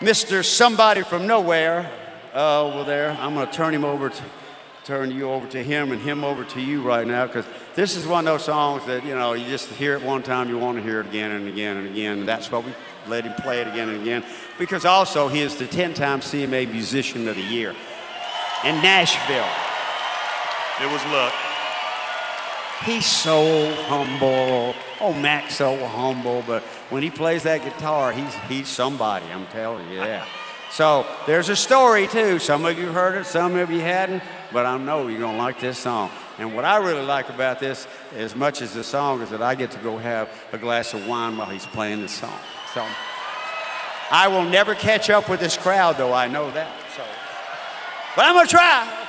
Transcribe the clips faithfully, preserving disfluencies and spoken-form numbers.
Mister Somebody from Nowhere uh, over there. I'm going to turn him over to, turn you over to him and him over to you right now, because this is one of those songs that, you know, you just hear it one time, you want to hear it again and again and again. And that's why we let him play it again and again, because also he is the ten-time C M A Musician of the Year in Nashville. It was luck. He's so humble. Oh, Mac's so humble, but when he plays that guitar, he's he's somebody, I'm telling you, yeah. So there's a story, too. Some of you heard it, some of you hadn't, but I know you're going to like this song. And what I really like about this, as much as the song, is that I get to go have a glass of wine while he's playing this song. So I will never catch up with this crowd, though, I know that. So, but I'm going to try.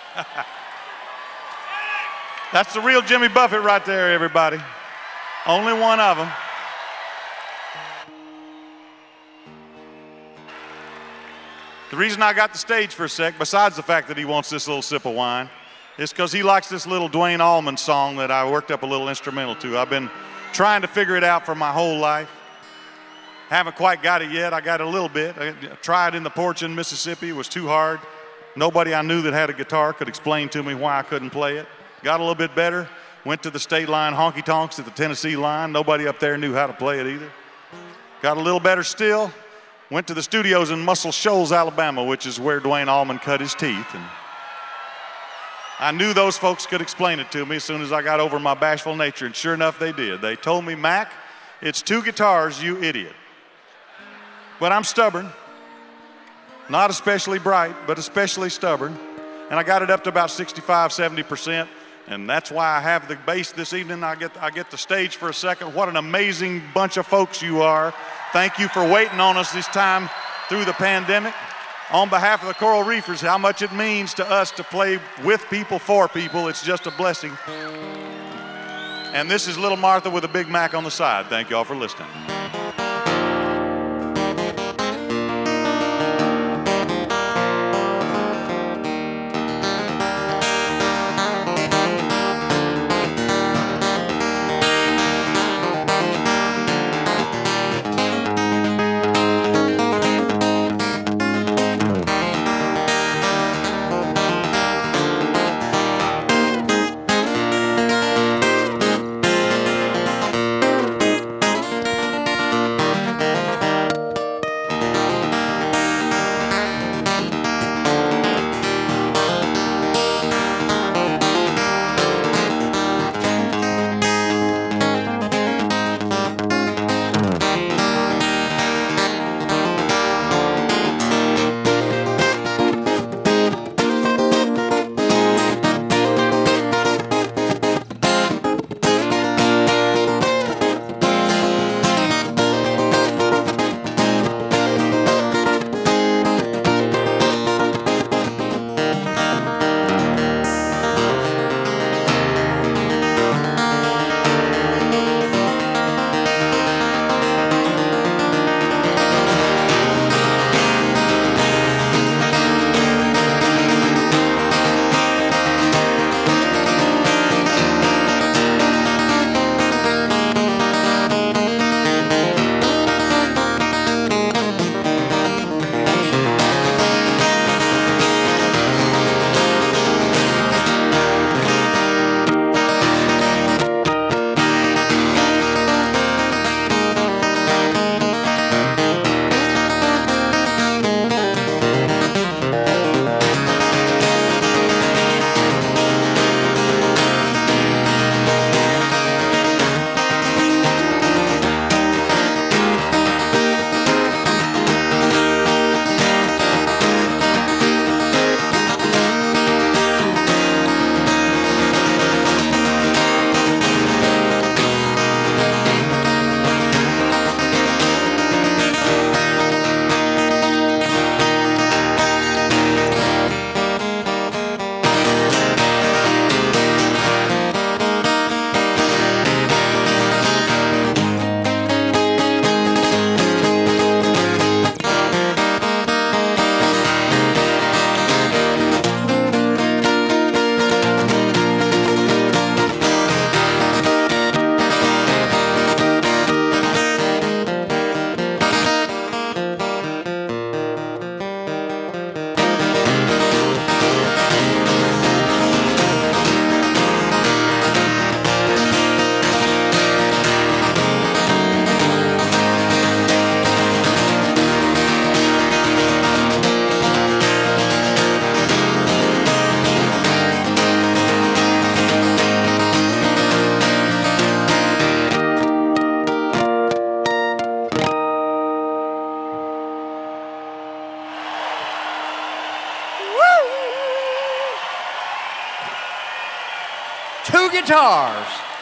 That's the real Jimmy Buffett right there, everybody. Only one of them. The reason I got the stage for a sec, besides the fact that he wants this little sip of wine, is because he likes this little Duane Allman song that I worked up a little instrumental to. I've been trying to figure it out for my whole life. Haven't quite got it yet. I got it a little bit. I tried in the porch in Mississippi. It was too hard. Nobody I knew that had a guitar could explain to me why I couldn't play it. Got a little bit better. Went to the state line honky-tonks at the Tennessee line. Nobody up there knew how to play it either. Got a little better still. Went to the studios in Muscle Shoals, Alabama, which is where Duane Allman cut his teeth. And I knew those folks could explain it to me as soon as I got over my bashful nature, and sure enough, they did. They told me, Mac, it's two guitars, you idiot. But I'm stubborn. Not especially bright, but especially stubborn. And I got it up to about sixty-five, seventy percent. And that's why I have the bass this evening. I get, I get the stage for a second. What an amazing bunch of folks you are. Thank you for waiting on us this time through the pandemic. On behalf of the Coral Reefers, how much it means to us to play with people, for people, it's just a blessing. And this is Little Martha with a Big Mac on the side. Thank you all for listening. guitars.